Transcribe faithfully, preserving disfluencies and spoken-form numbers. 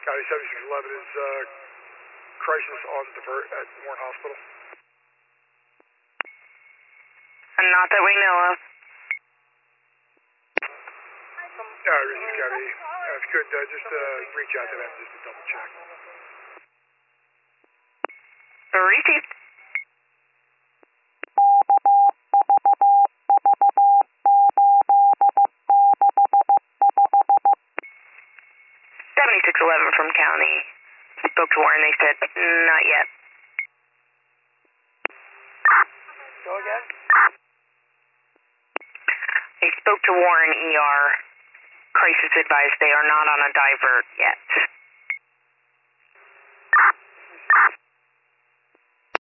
County seventy-six eleven is uh, crisis on divert at Warren Hospital. Not that we know of. Uh, Richard County, uh, if you could uh, just uh, reach out to them just to double check. Received. seventy-six eleven from County. Spoke to Warren, they said, not yet. Go again? They spoke to Warren E R. Crisis advised they are not on a divert yet.